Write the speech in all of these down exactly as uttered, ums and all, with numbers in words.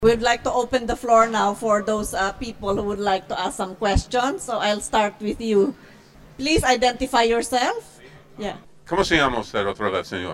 We'd like to open the floor now for those uh, people who would like to ask some questions. So I'll start with you. Please identify yourself. Yeah. ¿Cómo se llama usted otra vez, señor?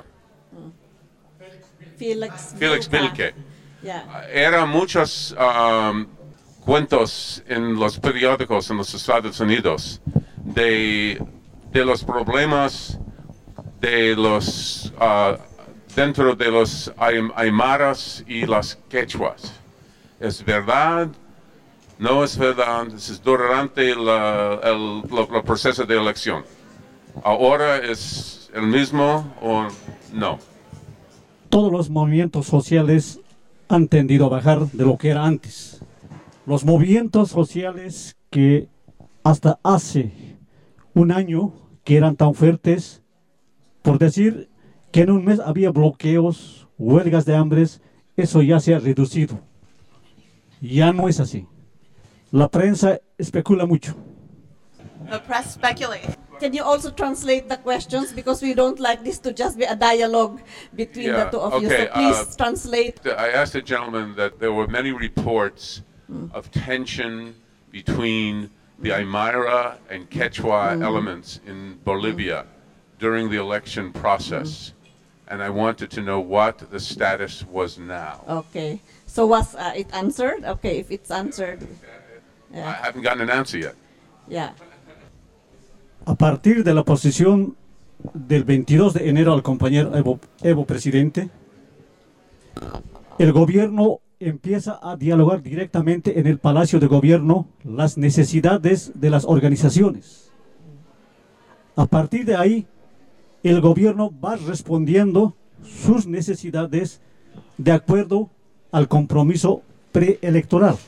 Felix. Felix Vilke. Yeah. Era muchos um, cuentos en los periódicos en los Estados Unidos de, de los problemas de los uh, dentro de los aymaras y las quechuas. ¿Es verdad? ¿No es verdad? Es durante la, el, el proceso de elección. ¿Ahora es el mismo o no? Todos los movimientos sociales han tendido a bajar de lo que era antes. Los movimientos sociales que hasta hace un año que eran tan fuertes, por decir que en un mes había bloqueos, huelgas de hambres, eso ya se ha reducido. Ya no es así. La prensa especula mucho. The press speculate. Can you also translate the questions, because we don't like this to just be a dialogue between Yeah, the two of okay, you. So please uh, translate. I asked the gentleman that there were many reports Mm. of tension between the Aymara and Quechua Mm. elements in Bolivia during the election process. And I wanted to know what the status was now. Okay. So was uh, it answered? Okay, if it's answered. I Yeah. haven't gotten an answer yet. Yeah. A partir de la posición del veintidós de enero al compañero Evo, Evo presidente, el gobierno empieza a dialogar directamente en el Palacio de Gobierno las necesidades de las organizaciones. A partir de ahí, el gobierno va respondiendo sus necesidades de acuerdo al compromiso preelectoral.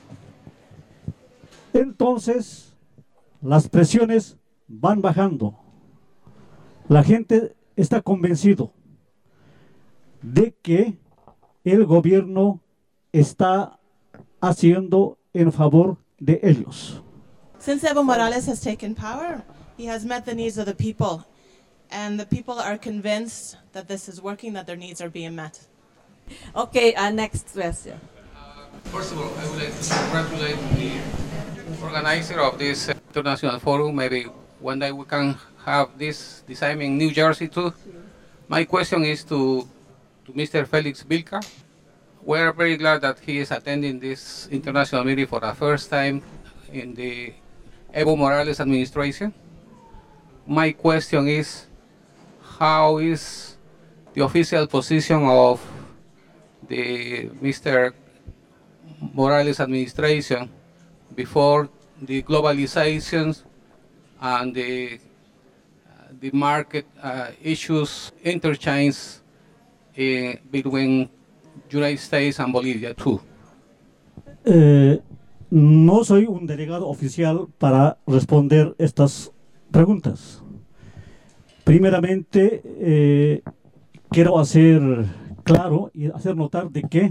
Entonces, las presiones van bajando. La gente está convencido de que el gobierno está haciendo en favor de ellos. Since Evo Morales has taken power, he has met the needs of the people, and the people are convinced that this is working, that their needs are being met. Okay, uh, next question. First of all, I would like to congratulate the organizer of this uh, international forum. Maybe one day we can have this the same in New Jersey too. My question is to, to Mister Felix Vilca. We're very glad that he is attending this international meeting for the first time in the Evo Morales administration. My question is, how is the official position of the Mister Morales administration before the globalization and the, uh, the market uh, issues interchange in, between United States and Bolivia too? Eh, no soy un delegado oficial para responder estas preguntas. Primeramente, eh, quiero hacer claro y hacer notar de que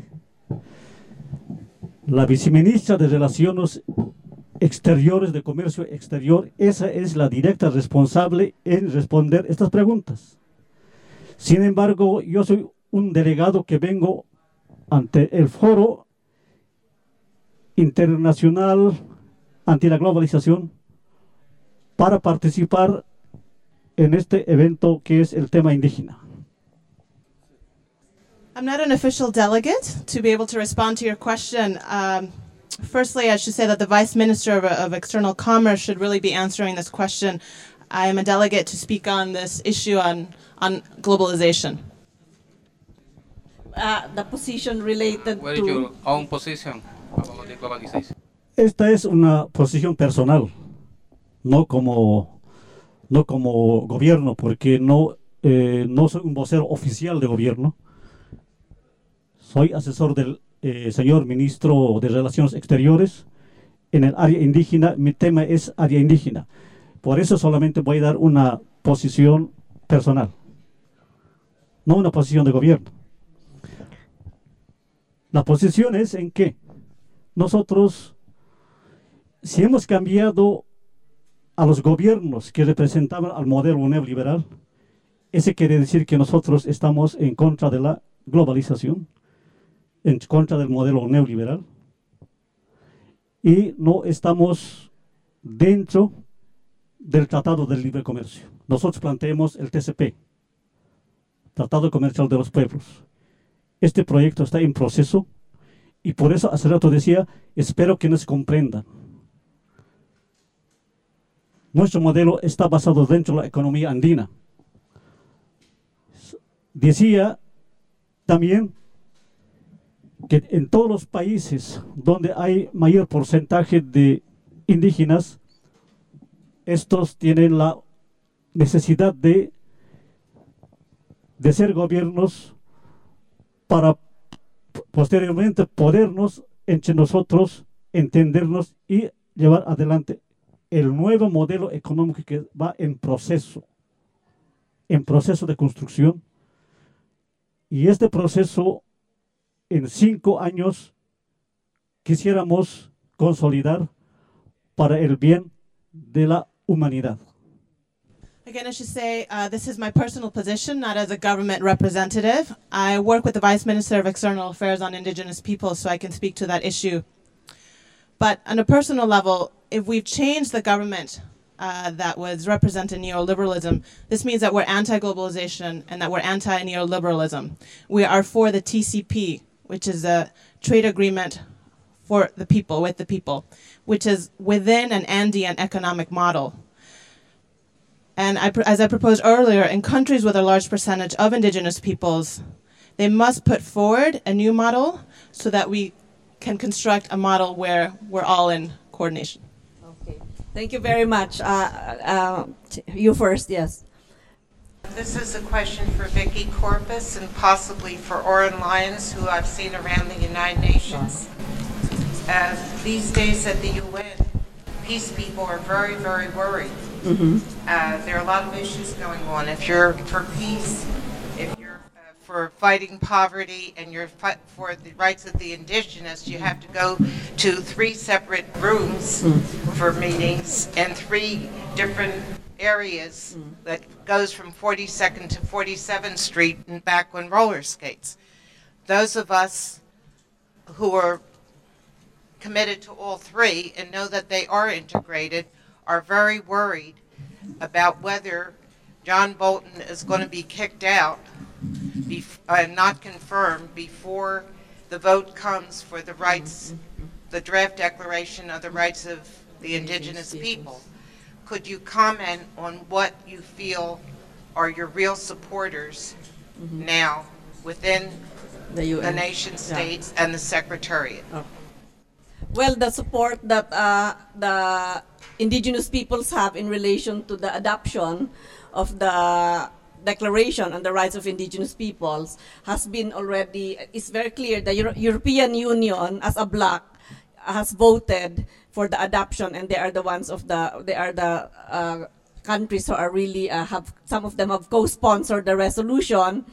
la viceministra de Relaciones Exteriores, de Comercio Exterior, esa es la directa responsable en responder estas preguntas. Sin embargo, yo soy un delegado que vengo ante el Foro Internacional Anti la Globalización para participar en este evento que es el tema indígena. I'm not an official delegate to be able to respond to your question. Um, firstly, I should say that the Vice Minister of, of External Commerce should really be answering this question. I am a delegate to speak on this issue on, on globalization. Uh, the position related What is to... your own position about the globalization? Esta es una posición personal, no como, no como gobierno, porque no, eh, no soy un vocero oficial de gobierno. Soy asesor del eh, señor ministro de Relaciones Exteriores en el área indígena. Mi tema es área indígena. Por eso solamente voy a dar una posición personal, no una posición de gobierno. La posición es en que nosotros, si hemos cambiado a los gobiernos que representaban al modelo neoliberal, ese quiere decir que nosotros estamos en contra de la globalización. en contra del modelo neoliberal y no estamos dentro del Tratado del Libre Comercio. Nosotros planteamos el T C P, Tratado Comercial de los Pueblos. Este proyecto está en proceso y por eso hace rato decía, espero que nos comprendan. Nuestro modelo está basado dentro de la economía andina. Decía también que en todos los países donde hay mayor porcentaje de indígenas, estos tienen la necesidad de, de ser gobiernos para posteriormente podernos entre nosotros entendernos y llevar adelante el nuevo modelo económico que va en proceso, en proceso de construcción. Y este proceso, en cinco años, quisiéramos consolidar para el bien de la humanidad. Again, I should say, uh, this is my personal position, not as a government representative. I work with the Vice Minister of External Affairs on Indigenous Peoples, so I can speak to that issue. But on a personal level, if we've changed the government uh, that was representing neoliberalism, this means that we're anti-globalization and that we're anti-neoliberalism. We are for the T C P, which is a trade agreement for the people, with the people, which is within an Andean economic model. And I, as I proposed earlier, in countries with a large percentage of indigenous peoples, they must put forward a new model so that we can construct a model where we're all in coordination. Okay. Thank you very much. Uh, uh, you first, yes. This is a question for Vicky Corpus and possibly for Oren Lyons, who I've seen around the United Nations. Uh, these days at the U N, peace people are very, very worried. Mm-hmm. uh, there are a lot of issues going on. If you're for peace, if you're uh, for fighting poverty, and you're fi for the rights of the indigenous, you have to go to three separate rooms mm. for meetings and three different areas mm. that goes from forty-second to forty-seventh Street and back on roller skates. Those of us who are committed to all three and know that they are integrated are very worried about whether John Bolton is going to be kicked out and uh, not confirmed before the vote comes for the rights, the draft declaration of the rights of the indigenous people. Could you comment on what you feel are your real supporters mm-hmm. now within the, U N. the nation states yeah. and the Secretariat? Oh. Well, the support that uh, the indigenous peoples have in relation to the adoption of the Declaration on the Rights of Indigenous Peoples has been already, it's very clear the Euro European Union as a bloc has voted for the adoption, and they are the ones of the, they are the uh, countries who are really, uh, have, some of them have co-sponsored the resolution.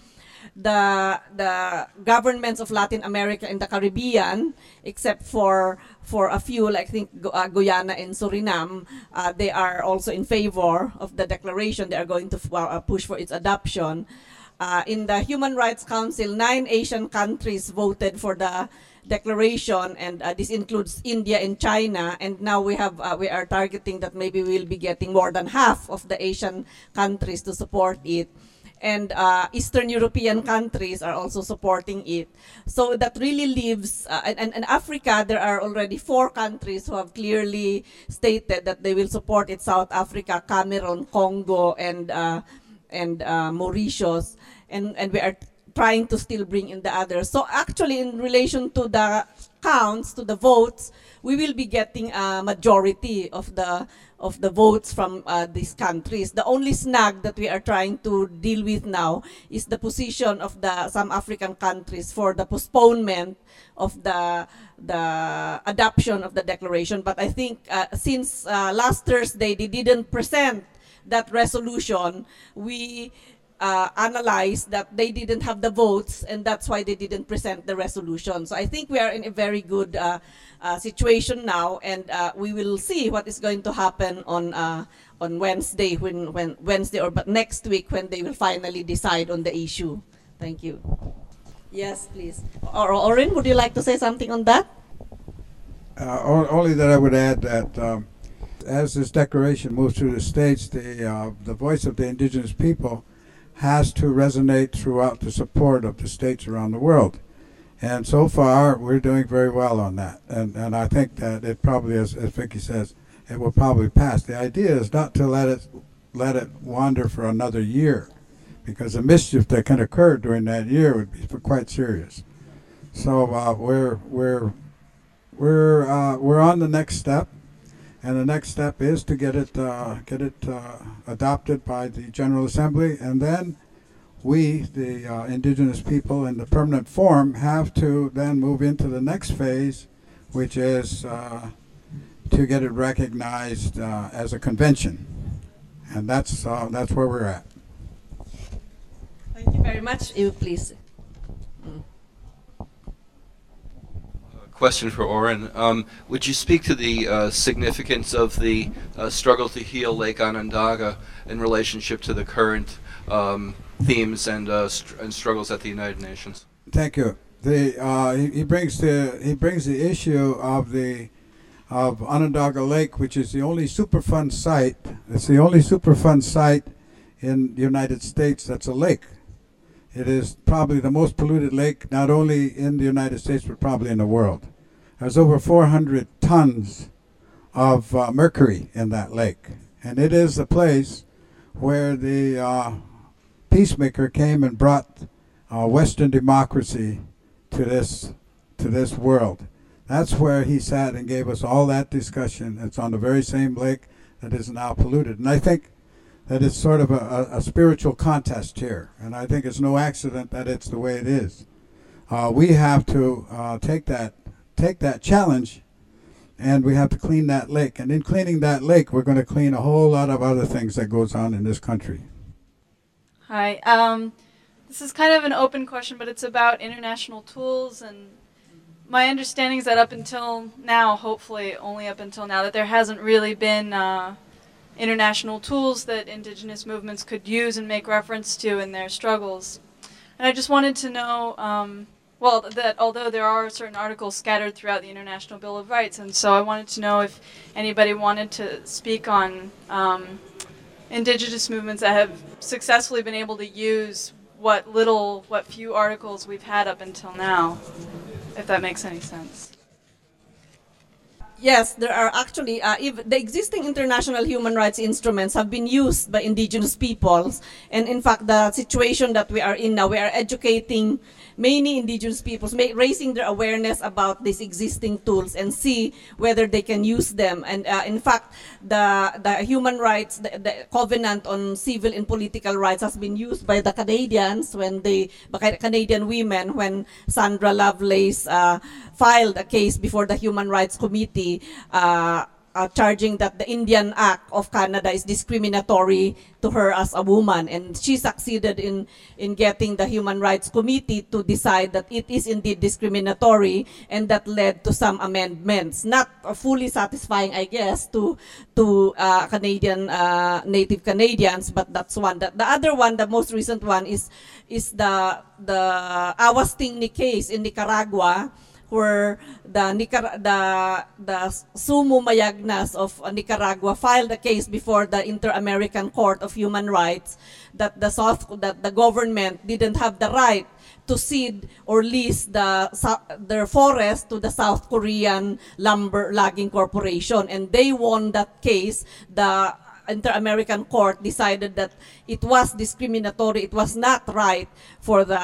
The, the governments of Latin America and the Caribbean, except for for a few, like I think uh, Guyana and Suriname, uh, they are also in favor of the declaration. They are going to uh, push for its adoption. Uh, in the Human Rights Council, nine Asian countries voted for the declaration, and uh, this includes India and China. And now we have uh, we are targeting that maybe we'll be getting more than half of the Asian countries to support it. And uh, Eastern European countries are also supporting it. So that really leaves, uh, and in Africa, there are already four countries who have clearly stated that they will support it: South Africa, Cameroon, Congo, and uh, and uh, Mauritius. And, and we are trying to still bring in the others. So actually, in relation to the counts, to the votes, we will be getting a majority of the of the votes from uh, these countries. The only snag that we are trying to deal with now is the position of the some African countries for the postponement of the the adoption of the declaration. But I think uh, since uh, last Thursday they didn't present that resolution, we Uh, analyzed that they didn't have the votes, and that's why they didn't present the resolution. So I think we are in a very good uh, uh, situation now, and uh, we will see what is going to happen on uh, on Wednesday, when, when Wednesday or but next week when they will finally decide on the issue. Thank you. Yes, please. Or Orin, would you like to say something on that? Uh, o- only that I would add that um, as this declaration moves through the states, the uh, the voice of the indigenous people has to resonate throughout the support of the states around the world. And so far, we're doing very well on that. And and I think that it probably, as, as Vicky says, it will probably pass. The idea is not to let it let it wander for another year, because the mischief that can occur during that year would be quite serious. So uh, we're we're we're uh, we're on the next step, and the next step is to get it uh, get it uh, adopted by the General Assembly, and then we, the uh, indigenous people in the permanent form, have to then move into the next phase, which is uh, to get it recognized uh, as a convention, and that's uh, that's where we're at. Thank you very much. You please. Question for Oren. Um, would you speak to the uh, significance of the uh, struggle to heal Lake Onondaga in relationship to the current um, themes and uh, str and struggles at the United Nations? Thank you. The uh, he, he brings the he brings the issue of the of Onondaga Lake, which is the only Superfund site. It's the only Superfund site in the United States that's a lake. It is probably the most polluted lake, not only in the United States, but probably in the world. There's over four hundred tons of uh, mercury in that lake. And it is the place where the uh, peacemaker came and brought uh, Western democracy to this, to this world. That's where he sat and gave us all that discussion. It's on the very same lake that is now polluted. And I think that it's sort of a, a, a spiritual contest here, and I think it's no accident that it's the way it is. Uh, we have to uh, take that take that challenge, and we have to clean that lake. And in cleaning that lake, we're going to clean a whole lot of other things that goes on in this country. Hi. Um, this is kind of an open question, but it's about international tools. And my understanding is that up until now, hopefully only up until now, that there hasn't really been uh, international tools that indigenous movements could use and make reference to in their struggles. And I just wanted to know, um, well, that although there are certain articles scattered throughout the International Bill of Rights, and so I wanted to know if anybody wanted to speak on um, indigenous movements that have successfully been able to use what little, what few articles we've had up until now, if that makes any sense. Yes, there are actually, uh, if the existing international human rights instruments have been used by indigenous peoples. And in fact, the situation that we are in now, we are educating many indigenous peoples, make, raising their awareness about these existing tools and see whether they can use them. And uh, in fact, the, the human rights, the, the Covenant on Civil and Political Rights has been used by the Canadians when they, by Canadian women, when Sandra Lovelace uh, filed a case before the Human Rights Committee uh, uh, charging that the Indian Act of Canada is discriminatory to her as a woman. And she succeeded in, in getting the Human Rights Committee to decide that it is indeed discriminatory, and that led to some amendments. Not uh, fully satisfying, I guess, to, to uh, Canadian, uh, Native Canadians, but that's one. The, the other one, the most recent one, is, is the, the Awas Tingni case in Nicaragua, where the, Nicar the, the Sumu Mayagnas of Nicaragua filed a case before the Inter-American Court of Human Rights that the, South, that the government didn't have the right to cede or lease the, their forest to the South Korean Lumber Logging Corporation. And they won that case. The Inter-American Court decided that it was discriminatory, it was not right for the,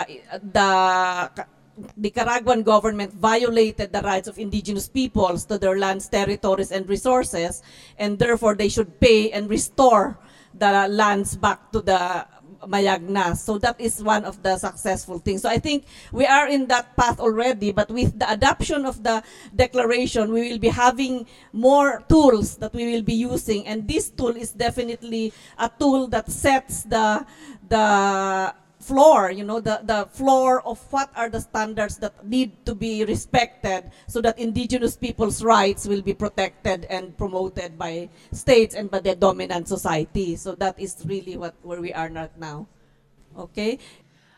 the Nicaraguan government violated the rights of indigenous peoples to their lands, territories, and resources, and therefore they should pay and restore the lands back to the Mayagnas. So that is one of the successful things. So I think we are in that path already, but with the adoption of the declaration, we will be having more tools that we will be using, and this tool is definitely a tool that sets the the floor, you know, the, the floor of what are the standards that need to be respected so that indigenous people's rights will be protected and promoted by states and by the dominant society. So that is really what where we are not now. Okay?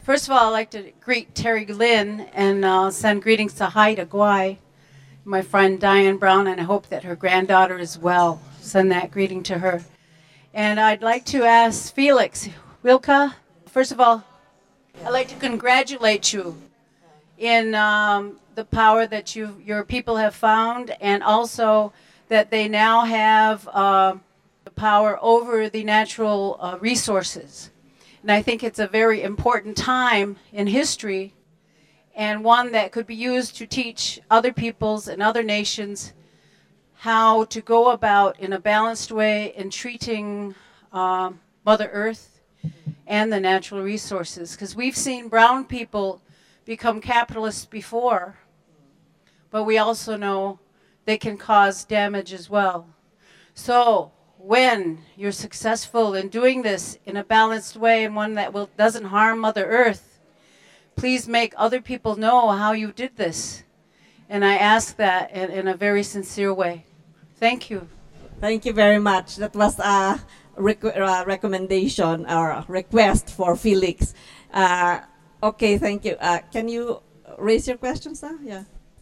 First of all, I'd like to greet Terry Lynn and uh, send greetings to Haida Gwaii, my friend Diane Brown, and I hope that her granddaughter is well. Send that greeting to her. And I'd like to ask Felix Wilka, first of all, I'd like to congratulate you in um, the power that you, your people have found, and also that they now have uh, the power over the natural uh, resources. And I think it's a very important time in history, and one that could be used to teach other peoples and other nations how to go about in a balanced way in treating uh, Mother Earth and the natural resources. Because we've seen brown people become capitalists before, but we also know they can cause damage as well. So when you're successful in doing this in a balanced way and one that will, doesn't harm Mother Earth, please make other people know how you did this. And I ask that in, in a very sincere way. Thank you. Thank you very much. That was a rec uh, recommendation or a request for Felix. Uh, okay, thank you. Uh, can you raise your question, sir? Yeah.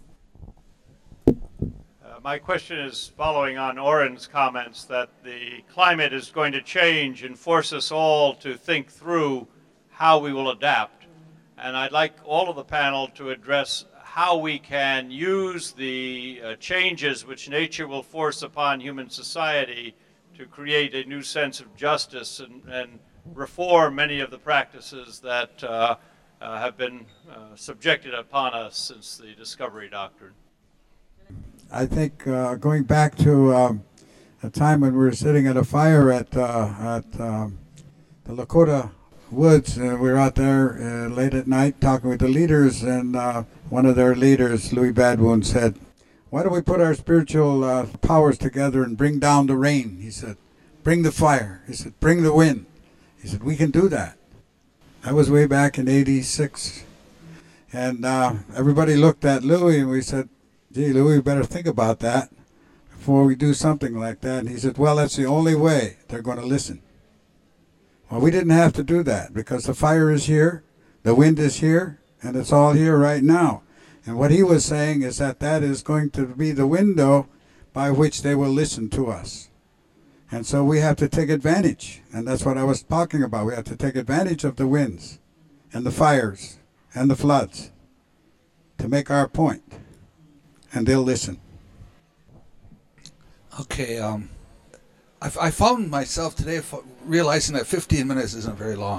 Uh, my question is following on Oren's comments that the climate is going to change and force us all to think through how we will adapt. And I'd like all of the panel to address how we can use the uh, changes which nature will force upon human society to create a new sense of justice and, and reform many of the practices that uh, uh, have been uh, subjected upon us since the discovery doctrine. I think uh, going back to um, a time when we were sitting at a fire at, uh, at um, the Lakota Woods, uh, we were out there uh, late at night talking with the leaders, and uh, one of their leaders, Louis Badwoon, said, why don't we put our spiritual uh, powers together and bring down the rain? He said, bring the fire. He said, bring the wind. He said, we can do that. That was way back in eighty-six. And uh, everybody looked at Louis and we said, gee, Louis, we better think about that before we do something like that. And he said, well, that's the only way they're going to listen. Well, we didn't have to do that because the fire is here, the wind is here, and it's all here right now. And what he was saying is that that is going to be the window by which they will listen to us. And so we have to take advantage. And that's what I was talking about. We have to take advantage of the winds and the fires and the floods to make our point. And they'll listen. Okay. Um, I, I found myself today realizing that fifteen minutes isn't very long.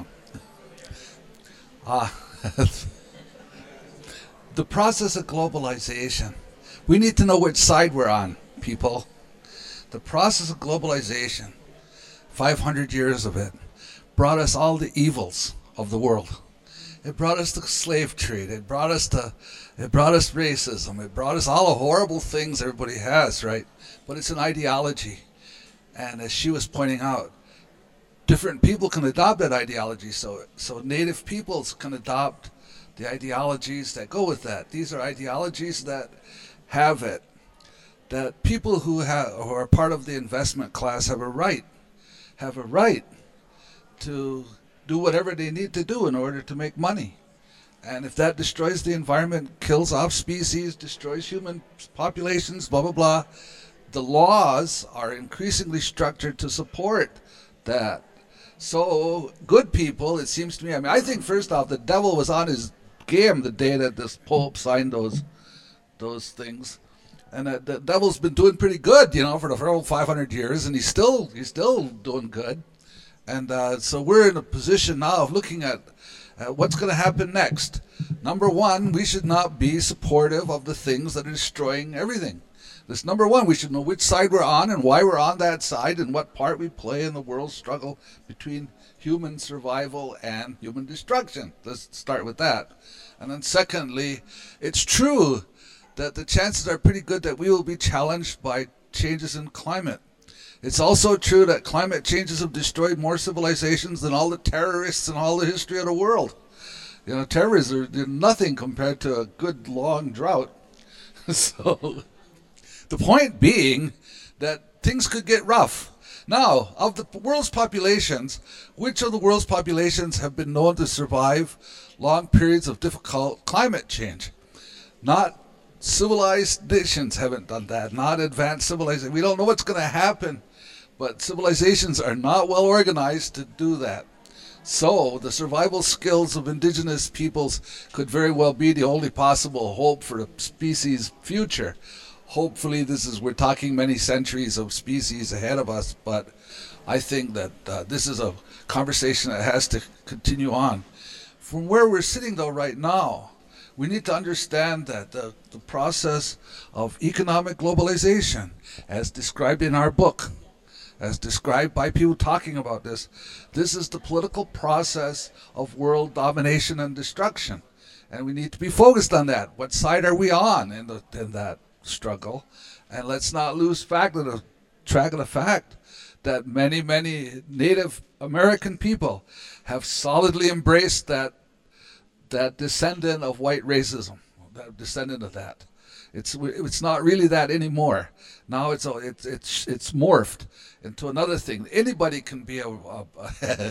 Ah. Uh, The process of globalization. We need to know which side we're on, people. The process of globalization, five hundred years of it, brought us all the evils of the world. It brought us the slave trade. It brought us to, it brought us racism. It brought us all the horrible things everybody has, right? But it's an ideology. And as she was pointing out, different people can adopt that ideology. So, so native peoples can adopt the ideologies that go with that. These are ideologies that have it, that people who, have, who are part of the investment class have a right, have a right to do whatever they need to do in order to make money. And if that destroys the environment, kills off species, destroys human populations, blah, blah, blah, the laws are increasingly structured to support that. So good people, it seems to me, I mean, I think first off, the devil was on his game the day that this Pope signed those those things, and uh, the devil's been doing pretty good, you know, for the whole five hundred years, and he's still he's still doing good, and uh, so we're in a position now of looking at uh, what's going to happen next. Number one, we should not be supportive of the things that are destroying everything. This number one, we should know which side we're on and why we're on that side and what part we play in the world struggle between human survival and human destruction. Let's start with that. And then secondly, it's true that the chances are pretty good that we will be challenged by changes in climate. It's also true that climate changes have destroyed more civilizations than all the terrorists in all the history of the world. You know, terrorists are nothing compared to a good long drought. So the point being that things could get rough. Now, of the world's populations, which of the world's populations have been known to survive long periods of difficult climate change? Not civilized nations haven't done that, not advanced civilizations. We don't know what's going to happen, but civilizations are not well organized to do that. So the survival skills of indigenous peoples could very well be the only possible hope for the species' future. Hopefully this is, we're talking many centuries of species ahead of us, but I think that uh, this is a conversation that has to continue on. From where we're sitting though right now, we need to understand that the, the process of economic globalization, as described in our book, as described by people talking about this, this is the political process of world domination and destruction. And we need to be focused on that. What side are we on in, the, in that struggle? And let's not lose fact of the, track of the fact that many, many Native American people have solidly embraced that, that descendant of white racism, that descendant of that. It's, it's not really that anymore. Now it's, it's, it's, it's morphed into another thing. Anybody can be a, a, a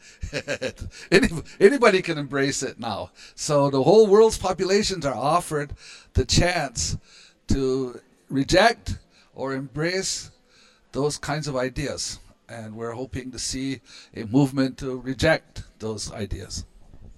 Any, anybody can embrace it now. So the whole world's populations are offered the chance to reject or embrace those kinds of ideas. And we're hoping to see a movement to reject those ideas.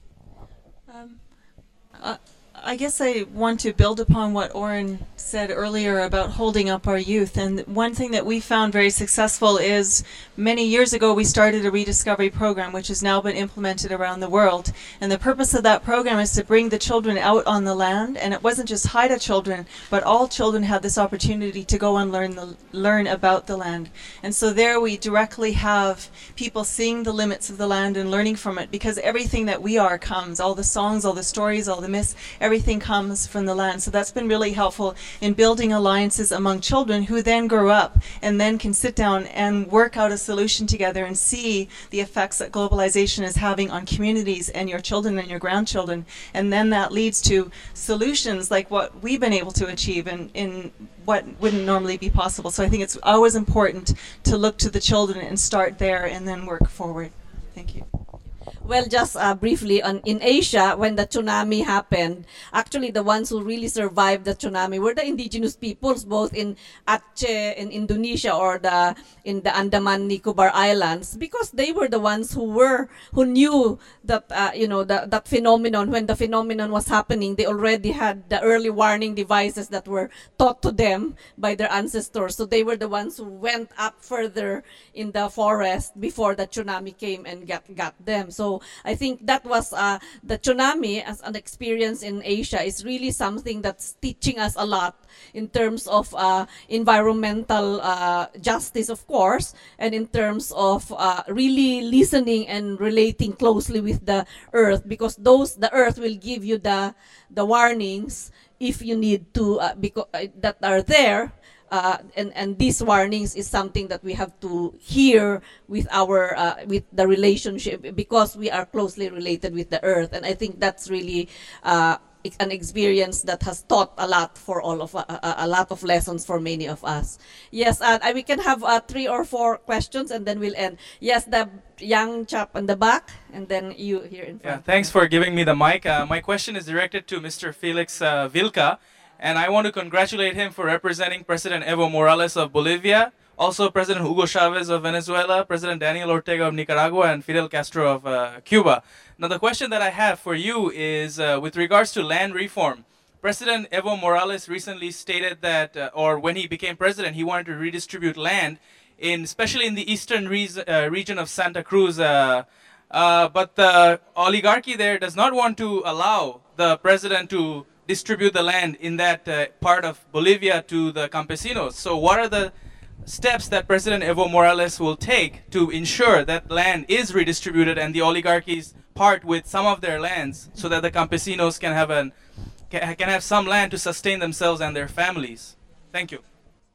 Um, uh, I guess I want to build upon what Oren said earlier about holding up our youth. And one thing that we found very successful is many years ago we started a rediscovery program which has now been implemented around the world. And the purpose of that program is to bring the children out on the land. And it wasn't just Haida children, but all children had this opportunity to go and learn, the, learn about the land. And so there we directly have people seeing the limits of the land and learning from it, because everything that we are comes, all the songs, all the stories, all the myths, everything comes from the land. So that's been really helpful in building alliances among children who then grow up and then can sit down and work out a solution together and see the effects that globalization is having on communities and your children and your grandchildren. And then that leads to solutions like what we've been able to achieve in, in what wouldn't normally be possible. So I think it's always important to look to the children and start there and then work forward. Thank you. Well, just uh, briefly, on, in Asia, when the tsunami happened, actually the ones who really survived the tsunami were the indigenous peoples, both in Aceh, in Indonesia, or the in the Andaman Nicobar Islands, because they were the ones who were who knew that uh, you know the, that phenomenon. When the phenomenon was happening, they already had the early warning devices that were taught to them by their ancestors. So they were the ones who went up further in the forest before the tsunami came and got got them. So I think that was uh, the tsunami as an experience in Asia is really something that's teaching us a lot in terms of uh, environmental uh, justice, of course, and in terms of uh, really listening and relating closely with the earth, because those the earth will give you the the warnings if you need to uh, because uh, that are there. Uh, and, and these warnings is something that we have to hear with our uh, with the relationship, because we are closely related with the earth. And I think that's really uh, an experience that has taught a lot for all of uh, a lot of lessons for many of us. Yes, uh, we can have uh, three or four questions and then we'll end. Yes, the young chap in the back, and then you here in front. Yeah, thanks for giving me the mic. Uh, my question is directed to Mister Felix uh, Vilca. And I want to congratulate him for representing President Evo Morales of Bolivia, also President Hugo Chavez of Venezuela, President Daniel Ortega of Nicaragua, and Fidel Castro of uh, Cuba. Now, the question that I have for you is uh, with regards to land reform. President Evo Morales recently stated that, uh, or when he became president, he wanted to redistribute land, in, especially in the eastern re uh, region of Santa Cruz. Uh, uh, but the oligarchy there does not want to allow the president to distribute the land in that uh, part of Bolivia to the campesinos. So what are the steps that President Evo Morales will take to ensure that land is redistributed and the oligarchies part with some of their lands so that the campesinos can have, an, can have some land to sustain themselves and their families? Thank you.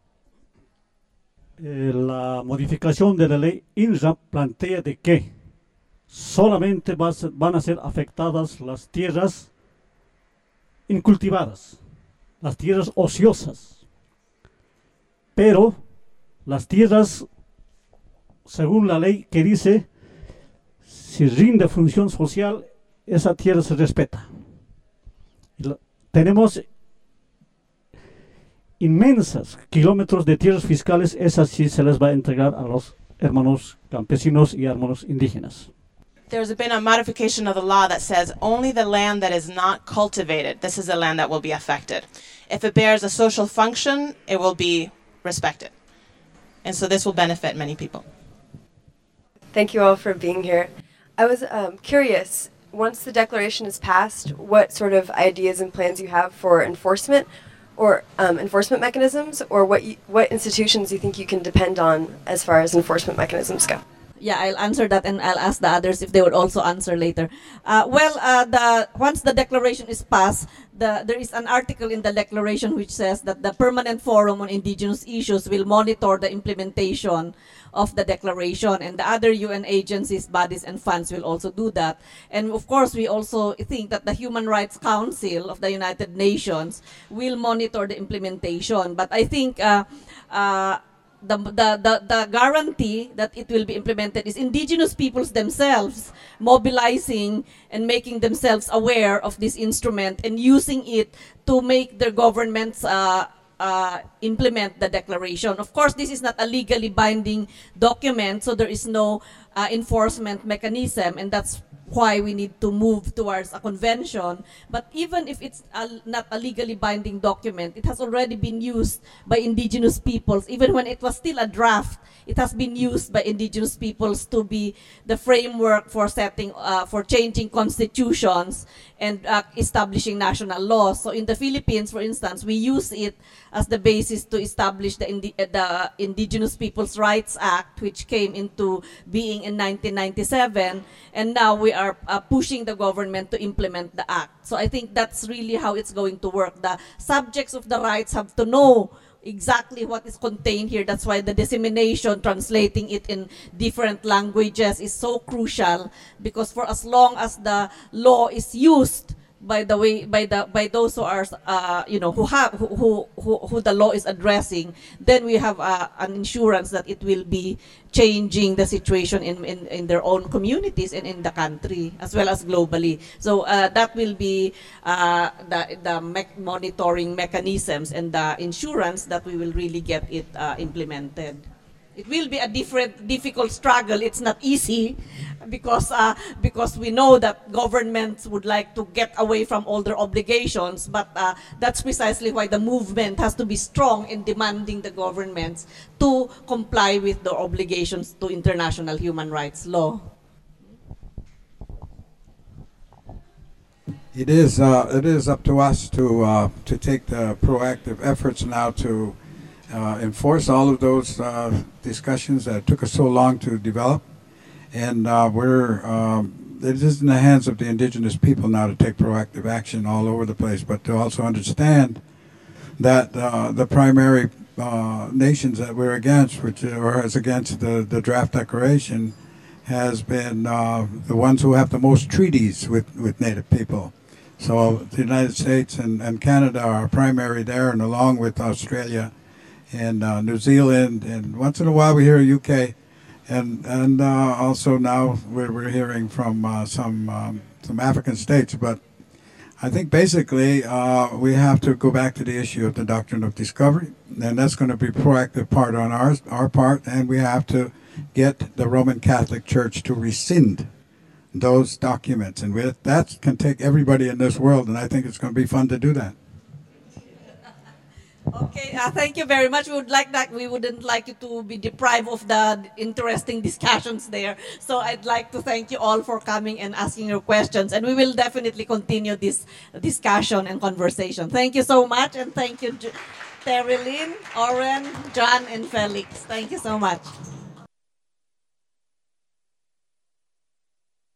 Eh, la modificación de la ley INRAP plantea de que solamente va a ser, van a ser afectadas las tierras incultivadas, las tierras ociosas, pero las tierras según la ley que dice, si rinde función social, esa tierra se respeta. Y la, tenemos inmensas kilómetros de tierras fiscales, esas sí se les va a entregar a los hermanos campesinos y hermanos indígenas. There's been a modification of the law that says only the land that is not cultivated, this is the land that will be affected. If it bears a social function, it will be respected. And so this will benefit many people. Thank you all for being here. I was um, curious, once the declaration is passed, what sort of ideas and plans you have for enforcement or um, enforcement mechanisms, or what you, what institutions you think you can depend on as far as enforcement mechanisms go. Yeah, I'll answer that, and I'll ask the others if they would also answer later. Uh, well, uh, the once the declaration is passed, the, there is an article in the declaration which says that the Permanent Forum on Indigenous Issues will monitor the implementation of the declaration, and the other U N agencies, bodies, and funds will also do that. And of course, we also think that the Human Rights Council of the United Nations will monitor the implementation. But I think uh, uh, The, the, the, the guarantee that it will be implemented is indigenous peoples themselves mobilizing and making themselves aware of this instrument and using it to make their governments uh, uh, implement the declaration. Of course, this is not a legally binding document, so there is no uh, enforcement mechanism, and that's why we need to move towards a convention. But even if it's a, not a legally binding document, it has already been used by indigenous peoples. Even when it was still a draft, it has been used by indigenous peoples to be the framework for setting, uh, for changing constitutions and uh, establishing national laws. So in the Philippines, for instance, we use it as the basis to establish the, Indi the Indigenous Peoples' Rights Act, which came into being in nineteen ninety-seven, and now we are uh, pushing the government to implement the act. So I think that's really how it's going to work. The subjects of the rights have to know exactly what is contained here. That's why the dissemination, translating it in different languages is so crucial, because for as long as the law is used by the way by the by those who are uh, you know who have who, who who the law is addressing, then we have uh, an insurance that it will be changing the situation in, in in their own communities and in the country as well as globally. So uh, that will be uh, the the me monitoring mechanisms and the insurance that we will really get it uh, implemented. It will be a different, difficult struggle. It's not easy because uh, because we know that governments would like to get away from all their obligations, but uh, that's precisely why the movement has to be strong in demanding the governments to comply with their obligations to international human rights law. It is uh, it is up to us to uh, to take the proactive efforts now to Uh, enforce all of those uh, discussions that took us so long to develop, and uh, we're um, it is in the hands of the indigenous people now to take proactive action all over the place, but to also understand that uh, the primary uh, nations that we're against, which are as against the, the draft declaration, has been uh, the ones who have the most treaties with, with Native people. So the United States and, and Canada are primary there, and along with Australia and uh, New Zealand, and once in a while we hear U K, and and uh, also now we're, we're hearing from uh, some um, some African states. But I think basically uh, we have to go back to the issue of the doctrine of discovery, and that's going to be a proactive part on our our part, and we have to get the Roman Catholic Church to rescind those documents, and with, that can take everybody in this world, and I think it's going to be fun to do that. Okay, uh, thank you very much. We would like that. We wouldn't like you to be deprived of the interesting discussions there. So I'd like to thank you all for coming and asking your questions. And we will definitely continue this discussion and conversation. Thank you so much. And thank you, Terry Lynn, Oren, John, and Felix. Thank you so much.